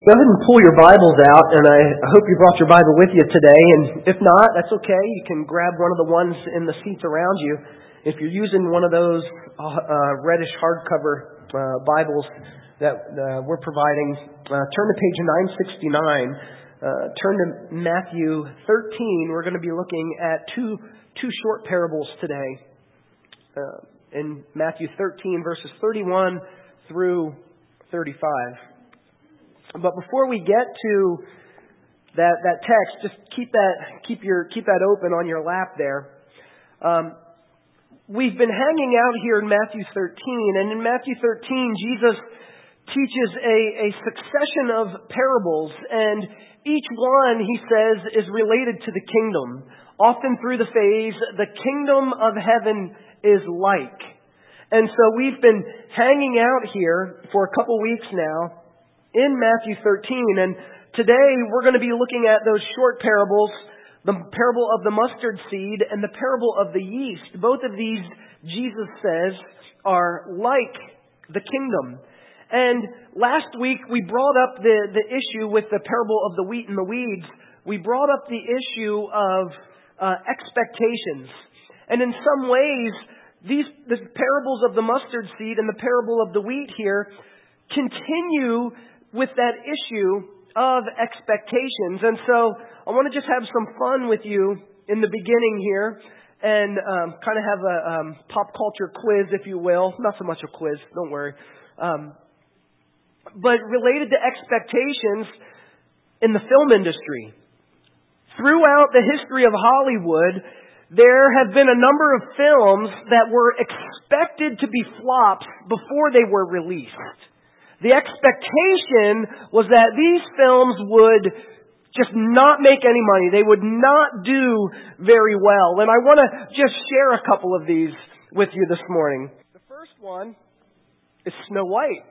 Go ahead and pull your Bibles out, and I hope you brought your Bible with you today. And if not, that's okay. You can grab one of the ones in the seats around you. If you're using one of those reddish hardcover Bibles that we're providing, turn to page 969. Turn to Matthew 13. We're going to be looking at two short parables today. In Matthew 13, verses 31 through 35. But before we get to that text, just keep that open on your lap there. We've been hanging out here in Matthew 13, and in Matthew 13, Jesus teaches a succession of parables, and each one, he says, is related to the kingdom. Often through the phrase, the kingdom of heaven is like. And so we've been hanging out here for a couple weeks now in Matthew 13, and today we're going to be looking at those short parables, the parable of the mustard seed and the parable of the yeast. Both of these, Jesus says, are like the kingdom. And last week we brought up the issue with the parable of the wheat and the weeds. We brought up the issue of expectations. And in some ways, the parables of the mustard seed and the parable of the wheat here continue with that issue of expectations. And so I want to just have some fun with you in the beginning here and kind of have a pop culture quiz, if you will. Not so much a quiz, don't worry. But related to expectations in the film industry. Throughout the history of Hollywood, there have been a number of films that were expected to be flops before they were released. The expectation was that these films would just not make any money. They would not do very well. And I want to just share a couple of these with you this morning. The first one is Snow White.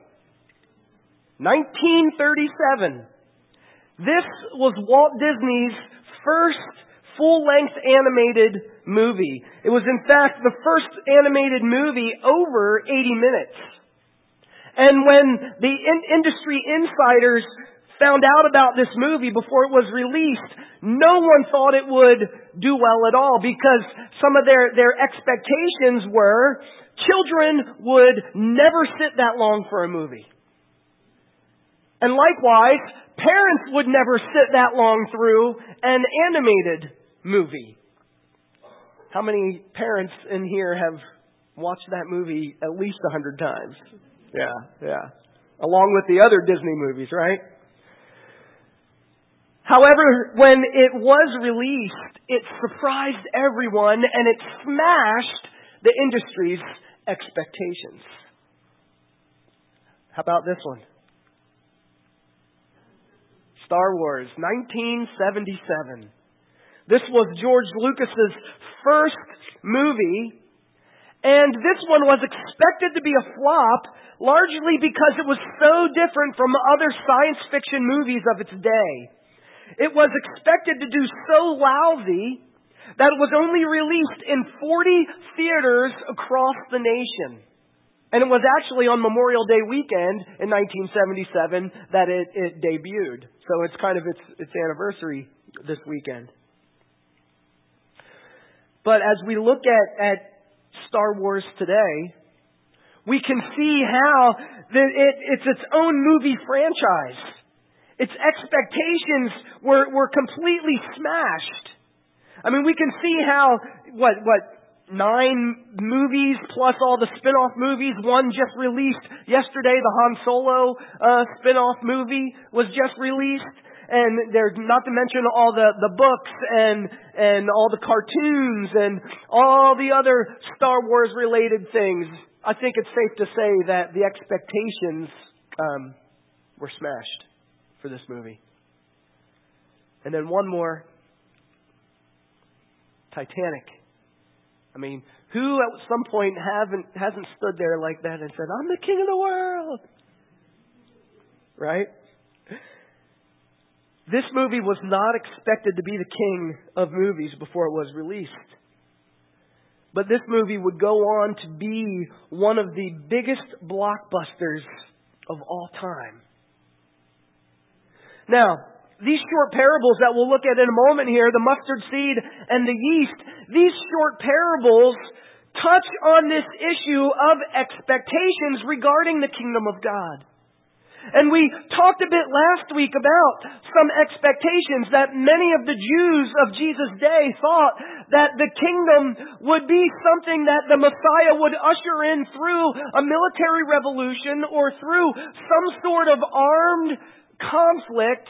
1937. This was Walt Disney's first full-length animated movie. It was, in fact, the first animated movie over 80 minutes. And when the industry insiders found out about this movie before it was released, no one thought it would do well at all because some of their expectations were children would never sit that long for a movie. And likewise, parents would never sit that long through an animated movie. How many parents in here have watched that movie at least 100 times? Yeah. Along with the other Disney movies, right? However, when it was released, it surprised everyone and it smashed the industry's expectations. How about this one? Star Wars, 1977. This was George Lucas's first movie, and this one was expected to be a flop largely because it was so different from other science fiction movies of its day. It was expected to do so lousy that it was only released in 40 theaters across the nation. And it was actually on Memorial Day weekend in 1977 that it debuted. So it's kind of its anniversary this weekend. But as we look at Star Wars today, we can see how it's its own movie franchise. Its expectations were completely smashed. I mean, we can see how, 9 movies plus all the spin-off movies. One just released yesterday. The Han Solo spin-off movie was just released. And there's not to mention all the books and all the cartoons and all the other Star Wars related things. I think it's safe to say that the expectations were smashed for this movie. And then one more. Titanic. I mean, who at some point hasn't stood there like that and said, "I'm the king of the world"? Right? This movie was not expected to be the king of movies before it was released. But this movie would go on to be one of the biggest blockbusters of all time. Now, these short parables that we'll look at in a moment here, the mustard seed and the yeast, these short parables touch on this issue of expectations regarding the kingdom of God. And we talked a bit last week about some expectations that many of the Jews of Jesus' day thought that the kingdom would be something that the Messiah would usher in through a military revolution or through some sort of armed conflict.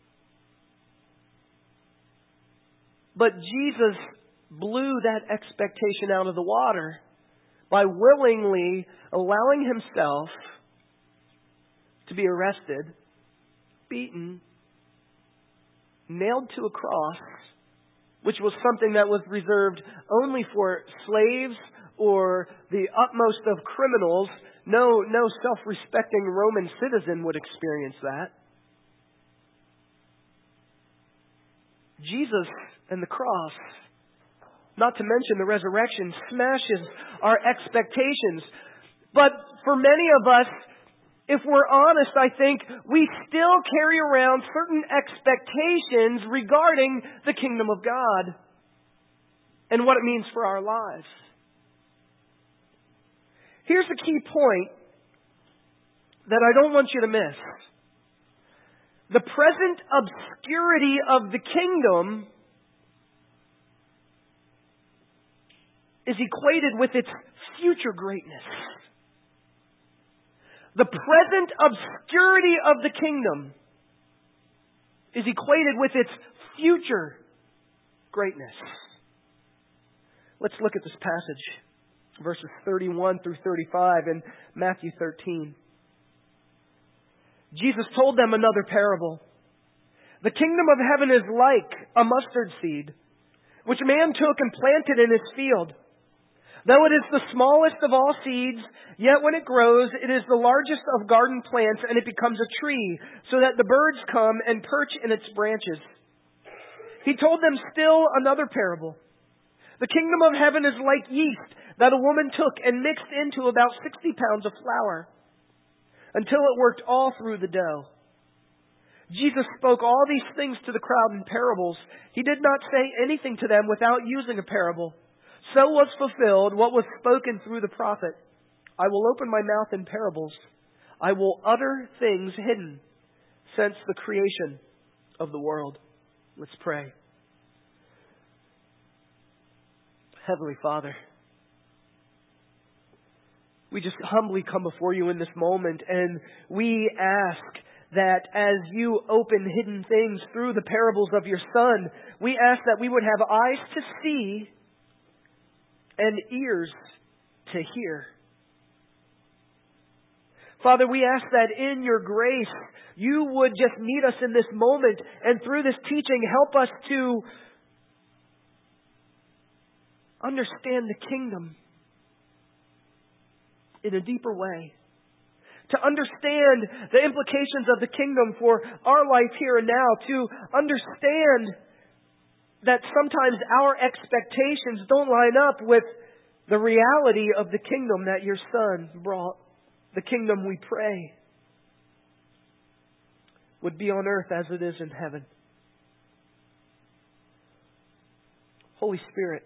But Jesus blew that expectation out of the water by willingly allowing himself to be arrested, beaten, nailed to a cross, which was something that was reserved only for slaves or the utmost of criminals. No self-respecting Roman citizen would experience that. Jesus and the cross, not to mention the resurrection, smashes our expectations. But for many of us, if we're honest, I think we still carry around certain expectations regarding the kingdom of God and what it means for our lives. Here's a key point that I don't want you to miss. The present obscurity of the kingdom is equated with its future greatness. The present obscurity of the kingdom is equated with its future greatness. Let's look at this passage, verses 31 through 35 in Matthew 13. Jesus told them another parable. The kingdom of heaven is like a mustard seed, which a man took and planted in his field. Though it is the smallest of all seeds, yet when it grows, it is the largest of garden plants, and it becomes a tree, so that the birds come and perch in its branches. He told them still another parable. The kingdom of heaven is like yeast that a woman took and mixed into about 60 pounds of flour, until it worked all through the dough. Jesus spoke all these things to the crowd in parables. He did not say anything to them without using a parable. So was fulfilled what was spoken through the prophet. I will open my mouth in parables. I will utter things hidden since the creation of the world. Let's pray. Heavenly Father, we just humbly come before you in this moment, and we ask that as you open hidden things through the parables of your Son, we ask that we would have eyes to see and ears to hear. Father, we ask that in your grace, you would just meet us in this moment, and through this teaching, help us to understand the kingdom in a deeper way. To understand the implications of the kingdom for our life here and now. To understand that sometimes our expectations don't line up with the reality of the kingdom that your Son brought. The kingdom, we pray, would be on earth as it is in heaven. Holy Spirit,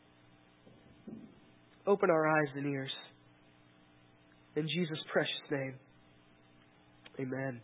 open our eyes and ears. In Jesus' precious name, amen.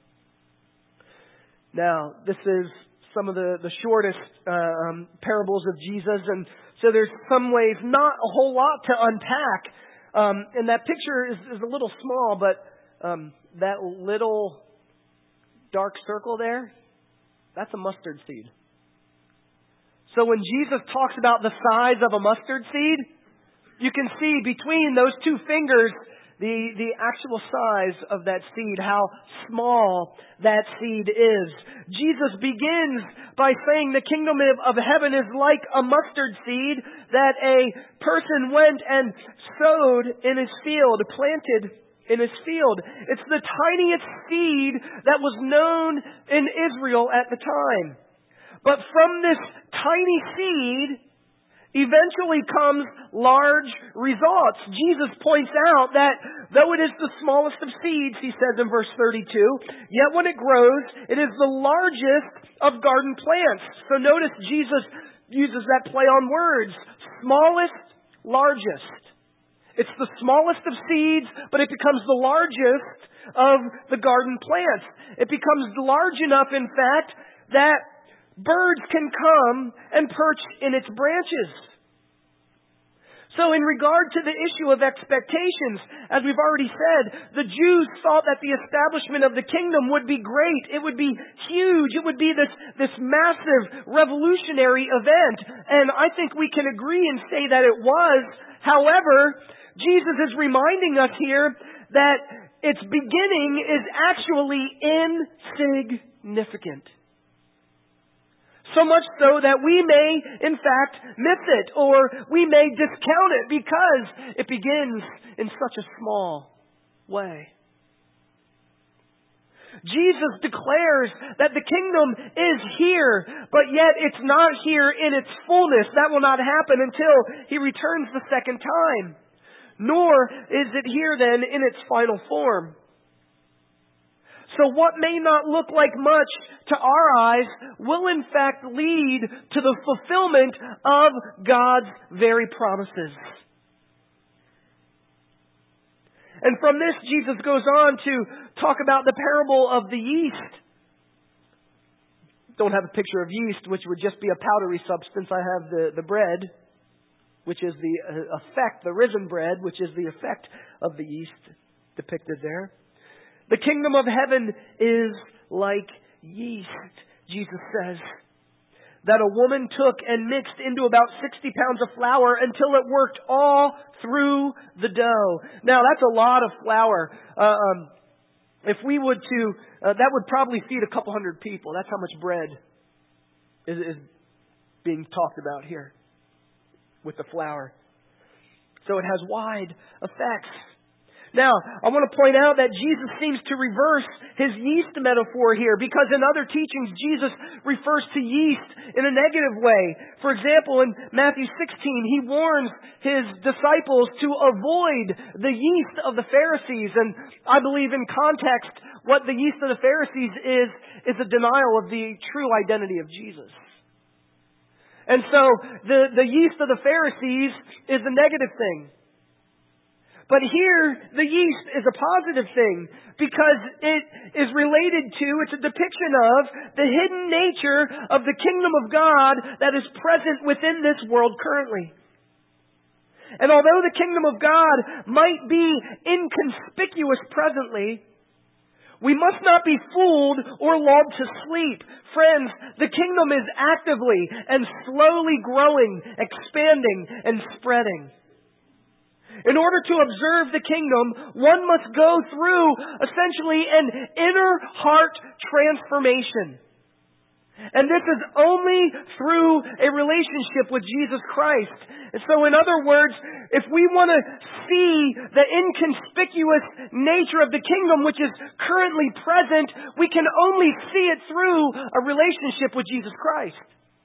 Now, this is some of the shortest parables of Jesus, and so there's some ways not a whole lot to unpack. And that picture is a little small, but that little dark circle there, that's a mustard seed. So when Jesus talks about the size of a mustard seed, you can see between those two fingers the actual size of that seed, how small that seed is. Jesus begins by saying the kingdom of heaven is like a mustard seed that a person went and sowed in his field, planted in his field. It's the tiniest seed that was known in Israel at the time. But from this tiny seed, eventually comes large results. Jesus points out that though it is the smallest of seeds, he says in verse 32, yet when it grows, it is the largest of garden plants. So notice Jesus uses that play on words. Smallest, largest. It's the smallest of seeds, but it becomes the largest of the garden plants. It becomes large enough, in fact, that birds can come and perch in its branches. So in regard to the issue of expectations, as we've already said, the Jews thought that the establishment of the kingdom would be great. It would be huge. It would be this massive revolutionary event. And I think we can agree and say that it was. However, Jesus is reminding us here that its beginning is actually insignificant. So much so that we may, in fact, miss it, or we may discount it because it begins in such a small way. Jesus declares that the kingdom is here, but yet it's not here in its fullness. That will not happen until He returns the second time. Nor is it here then in its final form. So what may not look like much to our eyes will in fact lead to the fulfillment of God's very promises. And from this, Jesus goes on to talk about the parable of the yeast. Don't have a picture of yeast, which would just be a powdery substance. I have the bread, which is the effect, the risen bread, which is the effect of the yeast depicted there. The kingdom of heaven is like yeast, Jesus says, that a woman took and mixed into about 60 pounds of flour until it worked all through the dough. Now, that's a lot of flour. If we would to, that would probably feed a couple hundred people. That's how much bread is being talked about here with the flour. So it has wide effects. Now, I want to point out that Jesus seems to reverse his yeast metaphor here, because in other teachings, Jesus refers to yeast in a negative way. For example, in Matthew 16, he warns his disciples to avoid the yeast of the Pharisees. And I believe in context, what the yeast of the Pharisees is a denial of the true identity of Jesus. And so, the yeast of the Pharisees is a negative thing. But here, the yeast is a positive thing because it is related to, it's a depiction of the hidden nature of the kingdom of God that is present within this world currently. And although the kingdom of God might be inconspicuous presently, we must not be fooled or lulled to sleep. Friends, the kingdom is actively and slowly growing, expanding, and spreading. In order to observe the kingdom, one must go through essentially an inner heart transformation. And this is only through a relationship with Jesus Christ. And so in other words, if we want to see the inconspicuous nature of the kingdom which is currently present, we can only see it through a relationship with Jesus Christ.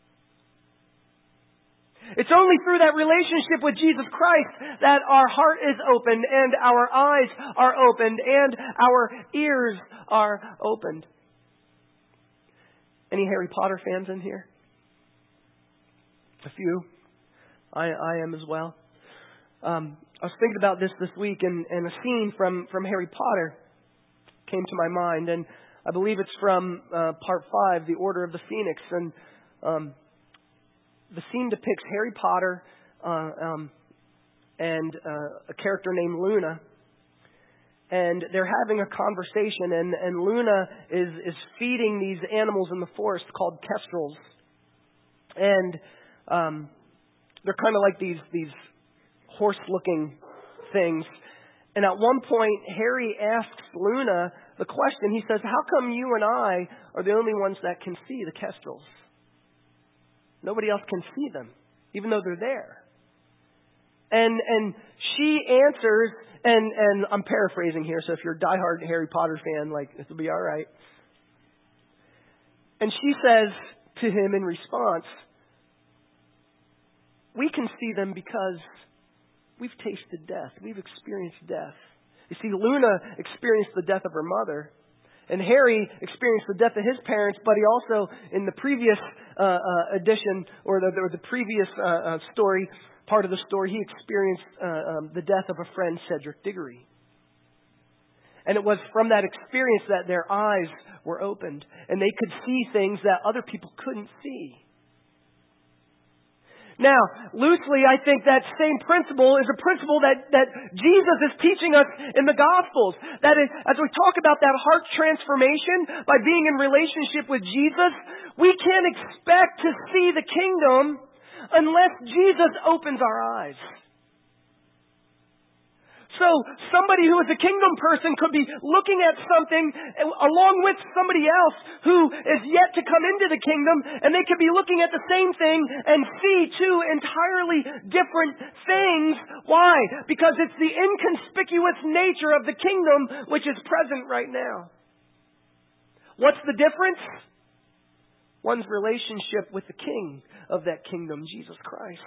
It's only through that relationship with Jesus Christ that our heart is opened and our eyes are opened and our ears are opened. Any Harry Potter fans in here? A few. I am as well. I was thinking about this week, and a scene from Harry Potter came to my mind, and I believe it's from Part 5, The Order of the Phoenix, and the scene depicts Harry Potter and a character named Luna. And they're having a conversation, and Luna is feeding these animals in the forest called kestrels. And they're kind of like these horse-looking things. And at one point, Harry asks Luna the question. He says, "How come you and I are the only ones that can see the kestrels? Nobody else can see them, even though they're there." And she answers, and I'm paraphrasing here, so if you're a diehard Harry Potter fan, this will be all right. And she says to him in response, we can see them because we've tasted death. We've experienced death. You see, Luna experienced the death of her mother. And Harry experienced the death of his parents, but he also, in the previous edition, or the previous story, part of the story, he experienced the death of a friend, Cedric Diggory. And it was from that experience that their eyes were opened, and they could see things that other people couldn't see. Now, loosely, I think that same principle is a principle that Jesus is teaching us in the Gospels. That is, as we talk about that heart transformation by being in relationship with Jesus, we can't expect to see the kingdom unless Jesus opens our eyes. So somebody who is a kingdom person could be looking at something along with somebody else who is yet to come into the kingdom, and they could be looking at the same thing and see two entirely different things. Why? Because it's the inconspicuous nature of the kingdom which is present right now. What's the difference? One's relationship with the King of that kingdom, Jesus Christ.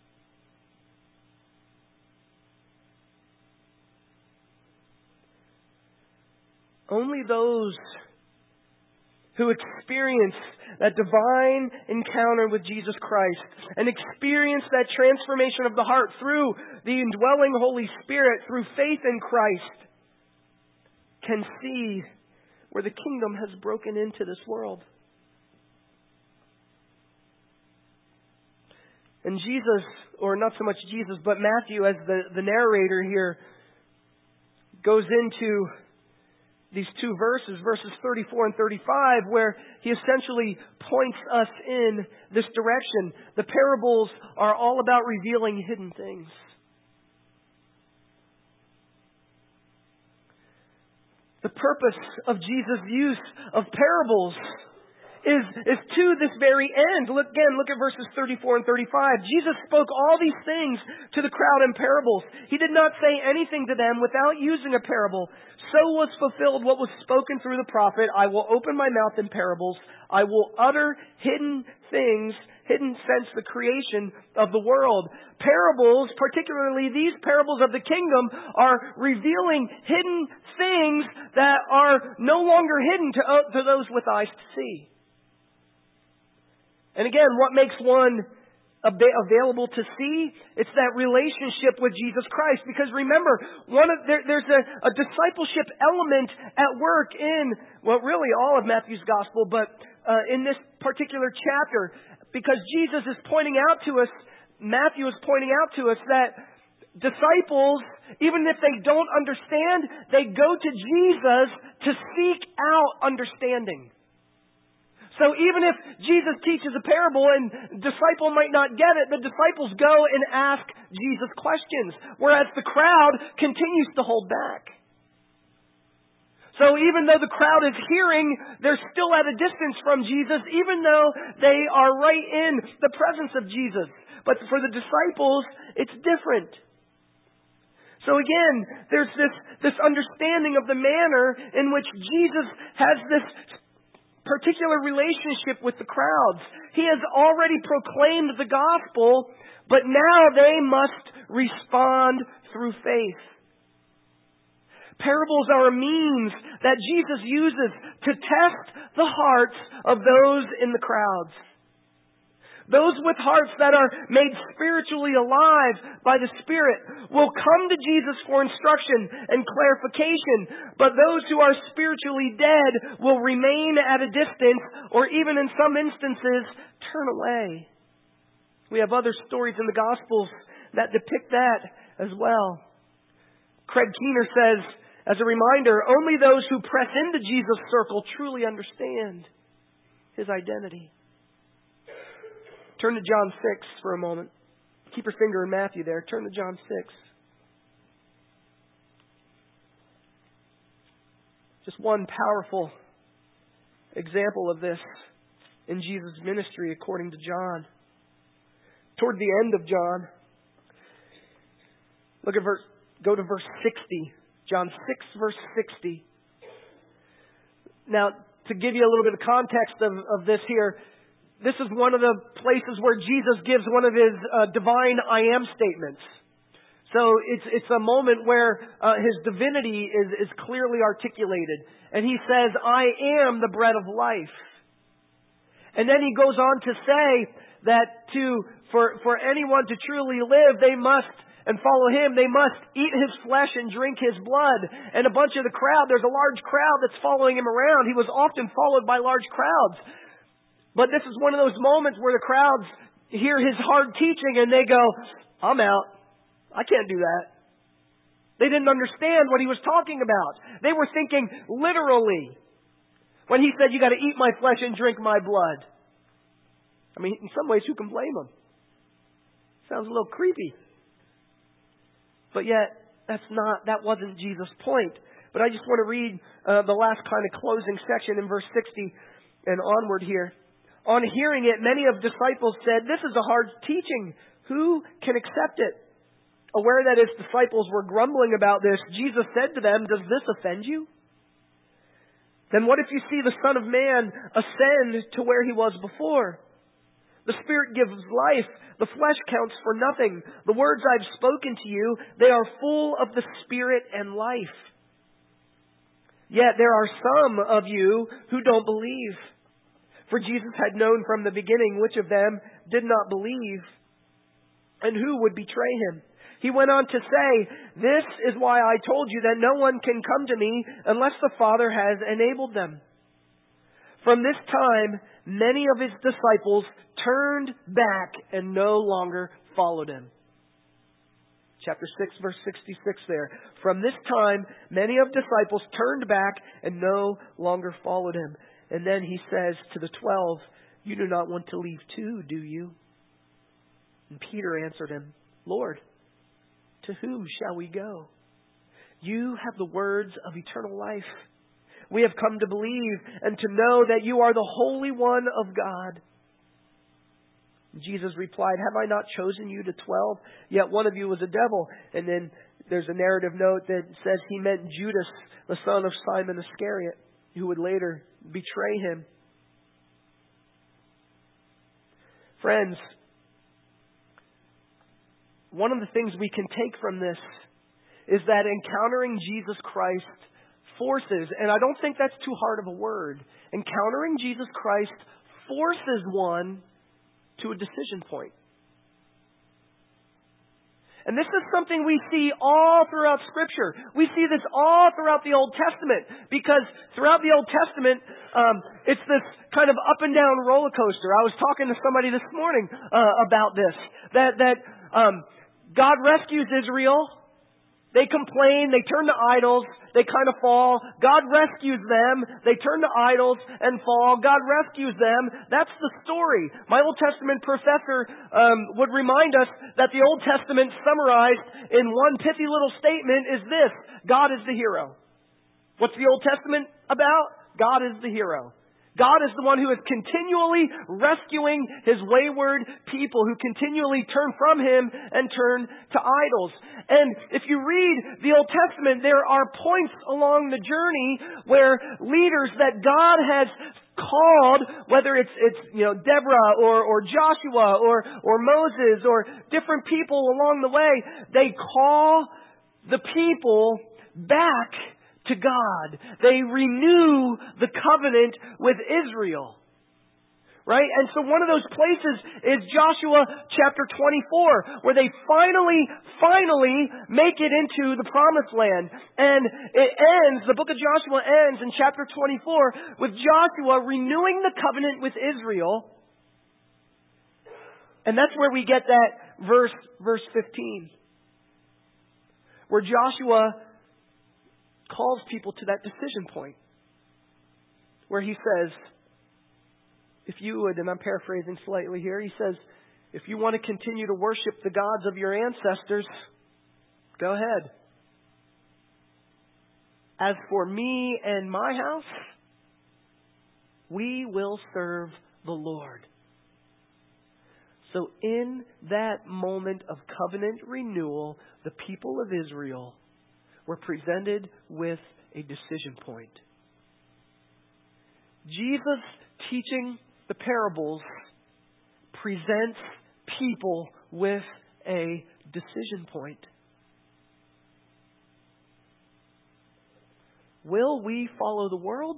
Only those who experience that divine encounter with Jesus Christ and experience that transformation of the heart through the indwelling Holy Spirit, through faith in Christ, can see where the kingdom has broken into this world. And Jesus, or not so much Jesus, but Matthew as the narrator here, goes into these two verses 34 and 35, where he essentially points us in this direction. The parables are all about revealing hidden things. The purpose of Jesus' use of parables is to this very end. Look at verses 34 and 35. Jesus spoke all these things to the crowd in parables. He did not say anything to them without using a parable. So was fulfilled what was spoken through the prophet. I will open my mouth in parables. I will utter hidden things, hidden since the creation of the world. Parables, particularly these parables of the kingdom, are revealing hidden things that are no longer hidden to those with eyes to see. And again, what makes one available to see? It's that relationship with Jesus Christ. Because remember, there's a discipleship element at work in, well, really all of Matthew's gospel, but in this particular chapter, because Jesus is pointing out to us, Matthew is pointing out to us that disciples, even if they don't understand, they go to Jesus to seek out understanding. So even if Jesus teaches a parable and the disciple might not get it, the disciples go and ask Jesus questions, whereas the crowd continues to hold back. So even though the crowd is hearing, they're still at a distance from Jesus, even though they are right in the presence of Jesus. But for the disciples, it's different. So again, there's this understanding of the manner in which Jesus has this particular relationship with the crowds. He has already proclaimed the gospel, but now they must respond through faith. Parables are a means that Jesus uses to test the hearts of those in the crowds. Those with hearts that are made spiritually alive by the Spirit will come to Jesus for instruction and clarification, but those who are spiritually dead will remain at a distance, or even in some instances, turn away. We have other stories in the Gospels that depict that as well. Craig Keener says, as a reminder, only those who press into Jesus' circle truly understand His identity. Turn to John 6 for a moment. Keep your finger in Matthew there. Turn to John 6. Just one powerful example of this in Jesus' ministry according to John. Toward the end of John, go to verse 60. John 6, verse 60. Now, to give you a little bit of context of this here, This is one of the places where Jesus gives one of his divine I am statements. So it's a moment where his divinity is clearly articulated. And he says, I am the bread of life. And then he goes on to say that for anyone to truly live, they must, and follow him, they must eat his flesh and drink his blood. And a bunch of the crowd, there's a large crowd that's following him around. He was often followed by large crowds. But this is one of those moments where the crowds hear his hard teaching and they go, I'm out. I can't do that. They didn't understand what he was talking about. They were thinking literally when he said, you got to eat my flesh and drink my blood. I mean, in some ways, who can blame him? Sounds a little creepy. But yet, that wasn't Jesus' point. But I just want to read the last kind of closing section in verse 60 and onward here. On hearing it, many of the disciples said, this is a hard teaching. Who can accept it? Aware that his disciples were grumbling about this, Jesus said to them, does this offend you? Then what if you see the Son of Man ascend to where he was before? The Spirit gives life. The flesh counts for nothing. The words I've spoken to you, they are full of the Spirit and life. Yet there are some of you who don't believe. For Jesus had known from the beginning which of them did not believe and who would betray him. He went on to say, this is why I told you that no one can come to me unless the Father has enabled them. From this time, many of his disciples turned back and no longer followed him. Chapter 6, verse 66 there. From this time, many of the disciples turned back and no longer followed him. And then he says to the 12, you do not want to leave too, do you? And Peter answered him, Lord, to whom shall we go? You have the words of eternal life. We have come to believe and to know that you are the Holy One of God. Jesus replied, have I not chosen you to 12? Yet one of you was a devil. And then there's a narrative note that says he meant Judas, the son of Simon Iscariot, who would later betray him. Friends, one of the things we can take from this is that encountering Jesus Christ forces, and I don't think that's too hard of a word, encountering Jesus Christ forces one to a decision point. And this is something we see all throughout Scripture. We see this all throughout the Old Testament, because throughout the Old Testament, it's this kind of up and down roller coaster. I was talking to somebody this morning about this, that God rescues Israel. They complain, they turn to idols, they kind of fall. God rescues them, they turn to idols and fall. God rescues them. That's the story. My Old Testament professor would remind us that the Old Testament summarized in one pithy little statement is this: God is the hero. What's the Old Testament about? God is the hero. God is the one who is continually rescuing his wayward people who continually turn from him and turn to idols. And if you read the Old Testament, there are points along the journey where leaders that God has called, whether it's Deborah or Joshua or Moses or different people along the way, they call the people back to God. They renew the covenant with Israel. Right? And so one of those places is Joshua chapter 24, where they finally make it into the promised land. And it ends, the book of Joshua ends in chapter 24 with Joshua renewing the covenant with Israel. And that's where we get that verse 15, where Joshua calls people to that decision point, where he says, if you would, and I'm paraphrasing slightly here, he says, if you want to continue to worship the gods of your ancestors, go ahead. As for me and my house, we will serve the Lord. So in that moment of covenant renewal, the people of Israel were presented with a decision point. Jesus teaching the parables presents people with a decision point. Will we follow the world?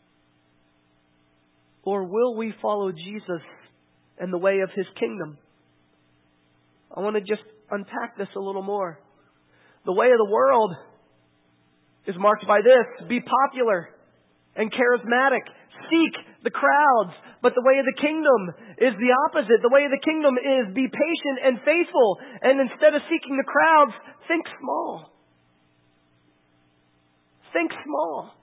Or will we follow Jesus and the way of His kingdom? I want to just unpack this a little more. The way of the world is marked by this: be popular and charismatic. Seek the crowds. But the way of the kingdom is the opposite. The way of the kingdom is be patient and faithful. And instead of seeking the crowds, think small. Think small.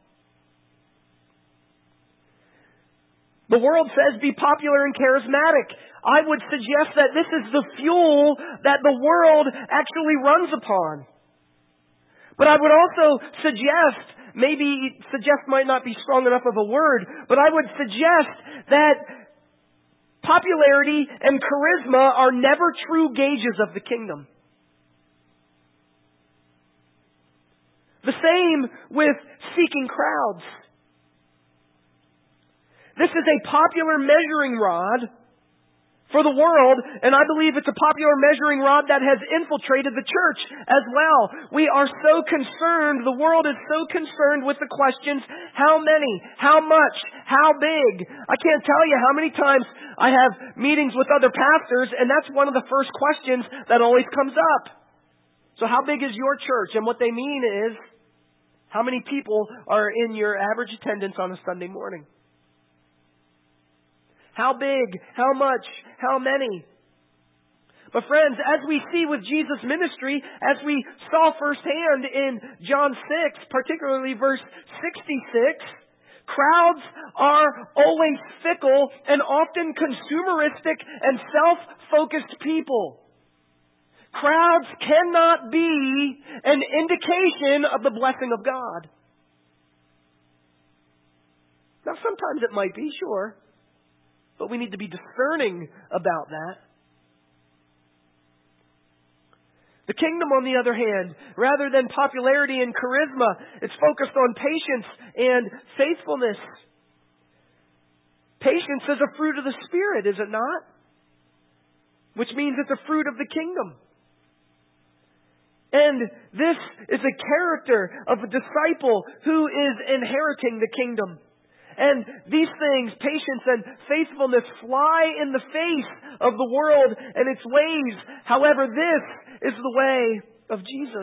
The world says be popular and charismatic. I would suggest that this is the fuel that the world actually runs upon. But I would also suggest, maybe suggest might not be strong enough of a word, but I would suggest that popularity and charisma are never true gauges of the kingdom. The same with seeking crowds. This is a popular measuring rod for the world, and I believe it's a popular measuring rod that has infiltrated the church as well. We are so concerned, the world is so concerned with the questions, how many, how much, how big. I can't tell you how many times I have meetings with other pastors, and that's one of the first questions that always comes up. So how big is your church? And what they mean is, how many people are in your average attendance on a Sunday morning? How big? How much? How many? But friends, as we see with Jesus' ministry, as we saw firsthand in John 6, particularly verse 66, crowds are always fickle and often consumeristic and self-focused people. Crowds cannot be an indication of the blessing of God. Now, sometimes it might be, sure. But we need to be discerning about that. The kingdom, on the other hand, rather than popularity and charisma, it's focused on patience and faithfulness. Patience is a fruit of the Spirit, is it not? Which means it's a fruit of the kingdom. And this is a character of a disciple who is inheriting the kingdom. And these things, patience and faithfulness, fly in the face of the world and its ways. However, this is the way of Jesus.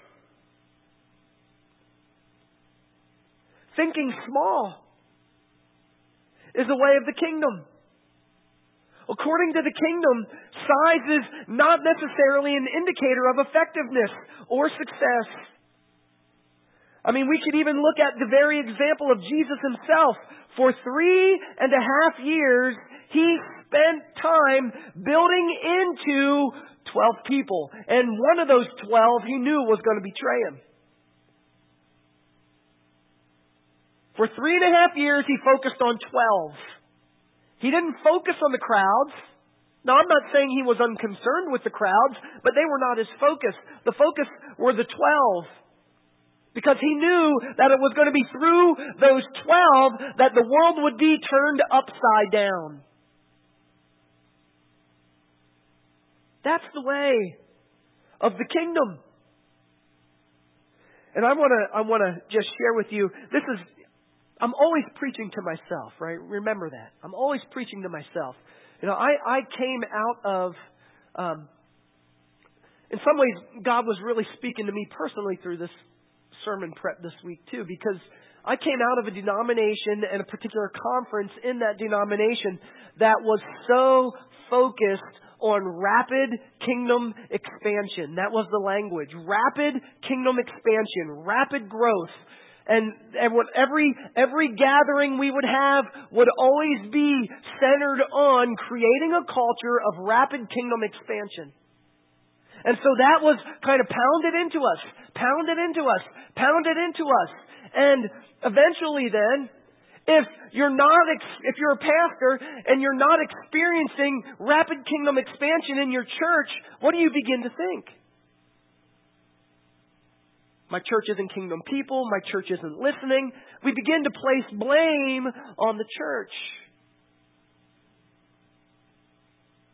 Thinking small is the way of the kingdom. According to the kingdom, size is not necessarily an indicator of effectiveness or success. I mean, we could even look at the very example of Jesus Himself. For 3.5 years, He spent time building into 12 people. And one of those 12 He knew was going to betray Him. For 3.5 years, He focused on 12. He didn't focus on the crowds. Now, I'm not saying He was unconcerned with the crowds, but they were not His focus. The focus were the 12. Because He knew that it was going to be through those 12 that the world would be turned upside down. That's the way of the kingdom. And I want to just share with you, I'm always preaching to myself, right? Remember that. I'm always preaching to myself. You know, I came out of, in some ways, God was really speaking to me personally through this sermon prep this week too, because I came out of a denomination and a particular conference in that denomination that was so focused on rapid kingdom expansion. That was the language. Rapid kingdom expansion, rapid growth. And what every gathering we would have would always be centered on creating a culture of rapid kingdom expansion. And so that was kind of pounded into us. And eventually then, if you're a pastor and you're not experiencing rapid kingdom expansion in your church, what do you begin to think? My church isn't kingdom people. My church isn't listening. We begin to place blame on the church.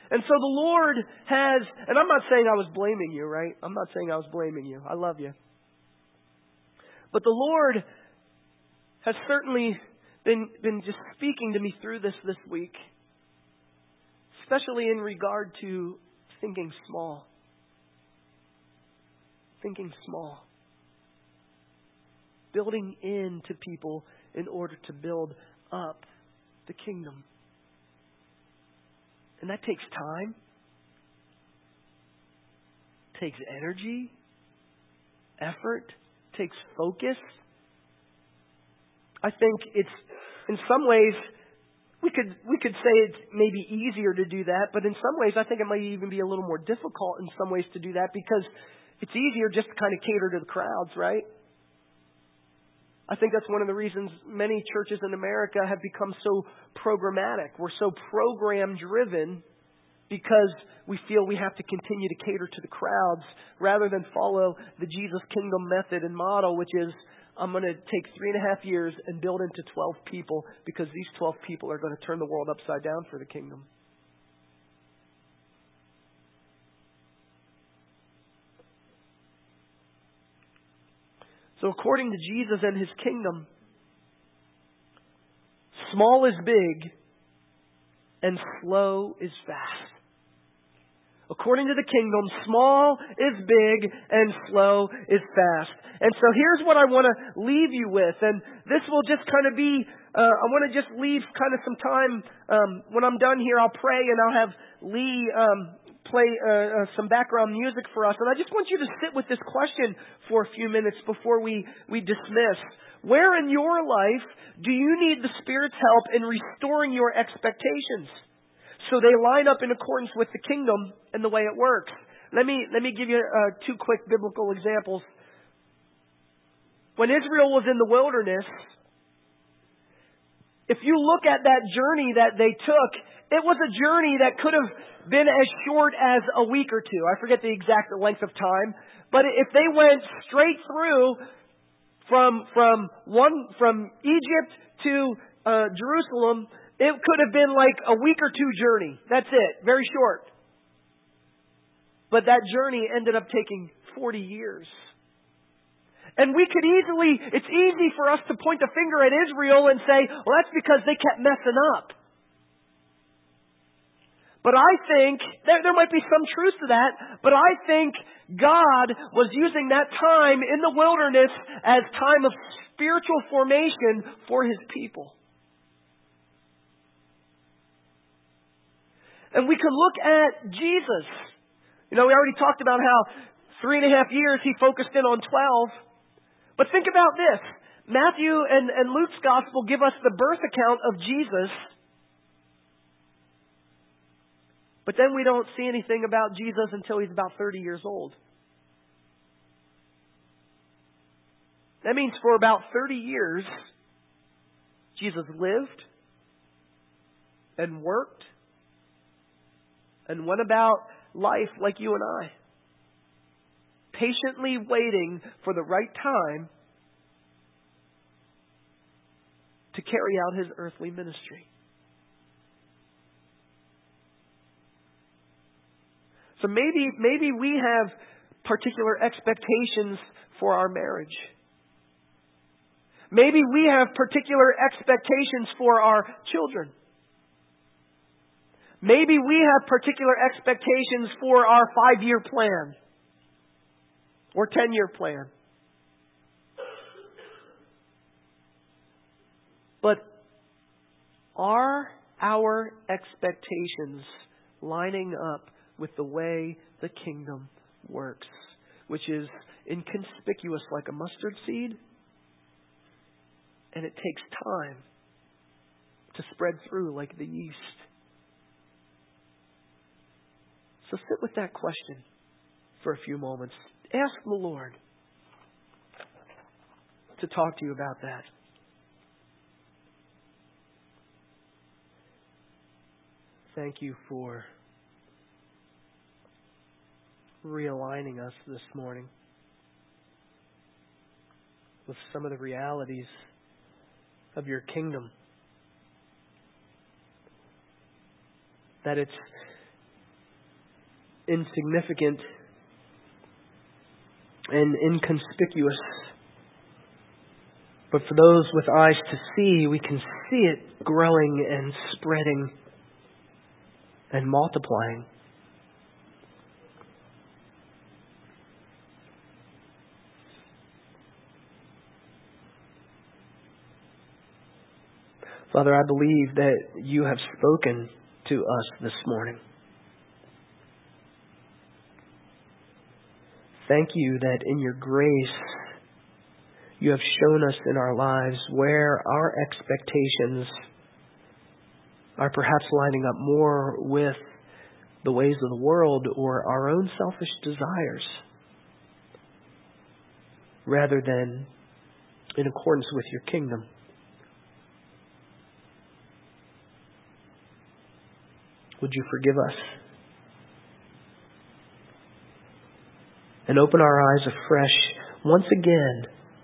And so the Lord has, and I'm not saying I was blaming you, right? I'm not saying I was blaming you. I love you. But the Lord has certainly been just speaking to me through this week, especially in regard to thinking small. Thinking small. Building into people in order to build up the kingdom. And that takes time. Takes energy. Effort. Takes focus. I think it's, in some ways, we could say it's maybe easier to do that, but in some ways I think it might even be a little more difficult in some ways to do that, because it's easier just to kind of cater to the crowds, right? I think that's one of the reasons many churches in America have become so programmatic. We're so program driven because we feel we have to continue to cater to the crowds rather than follow the Jesus Kingdom method and model, which is, I'm going to take 3.5 years and build into 12 people, because these 12 people are going to turn the world upside down for the kingdom. So according to Jesus and His kingdom, small is big and slow is fast. According to the kingdom, small is big and slow is fast. And so here's what I want to leave you with. And this will just kind of be, I want to just leave kind of some time. When I'm done here, I'll pray and I'll have Lee play some background music for us. And I just want you to sit with this question for a few minutes before we dismiss. Where in your life do you need the Spirit's help in restoring your expectations, so they line up in accordance with the kingdom and the way it works? Let me give you 2 quick biblical examples. When Israel was in the wilderness, if you look at that journey that they took, it was a journey that could have been as short as a week or two. I forget the exact length of time. But if they went straight through from Egypt to Jerusalem, it could have been like a week or two journey. That's it. Very short. But that journey ended up taking 40 years. And we could it's easy for us to point the finger at Israel and say, well, that's because they kept messing up. But I think, there might be some truth to that, but I think God was using that time in the wilderness as time of spiritual formation for His people. And we could look at Jesus. We already talked about how 3.5 years He focused in on 12. But think about this. Matthew and Luke's gospel give us the birth account of Jesus. But then we don't see anything about Jesus until He's about 30 years old. That means for about 30 years, Jesus lived and worked and went about life like you and I, patiently waiting for the right time to carry out His earthly ministry. So maybe we have particular expectations for our marriage. Maybe we have particular expectations for our children. Maybe we have particular expectations for our 5-year plan or 10-year plan. But are our expectations lining up with the way the kingdom works, which is inconspicuous like a mustard seed, and it takes time to spread through like the yeast? So sit with that question for a few moments. Ask the Lord to talk to you about that. Thank you for realigning us this morning with some of the realities of your kingdom. That it's insignificant and inconspicuous. But for those with eyes to see, we can see it growing and spreading and multiplying. Father, I believe that you have spoken to us this morning. Thank you that in your grace, you have shown us in our lives where our expectations are perhaps lining up more with the ways of the world or our own selfish desires, rather than in accordance with your kingdom. Would you forgive us and open our eyes afresh once again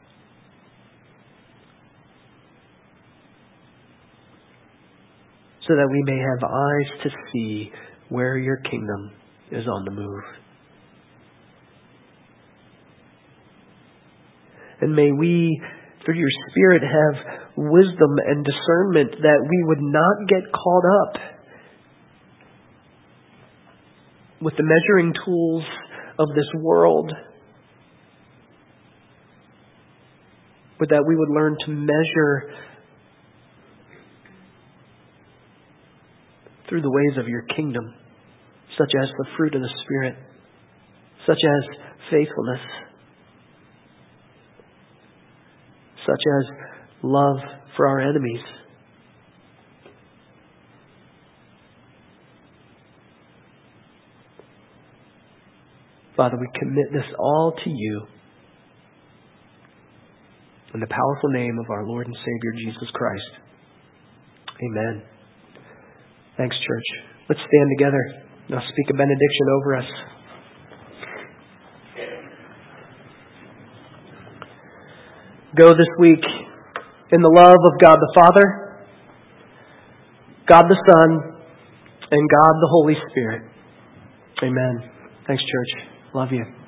so that we may have eyes to see where your kingdom is on the move. And may we, through your Spirit, have wisdom and discernment that we would not get caught up with the measuring tools of this world, but that we would learn to measure through the ways of your kingdom, such as the fruit of the Spirit, such as faithfulness, such as love for our enemies. Father, we commit this all to you in the powerful name of our Lord and Savior, Jesus Christ. Amen. Thanks, church. Let's stand together. I'll speak a benediction over us. Go this week in the love of God the Father, God the Son, and God the Holy Spirit. Amen. Thanks, church. Love you.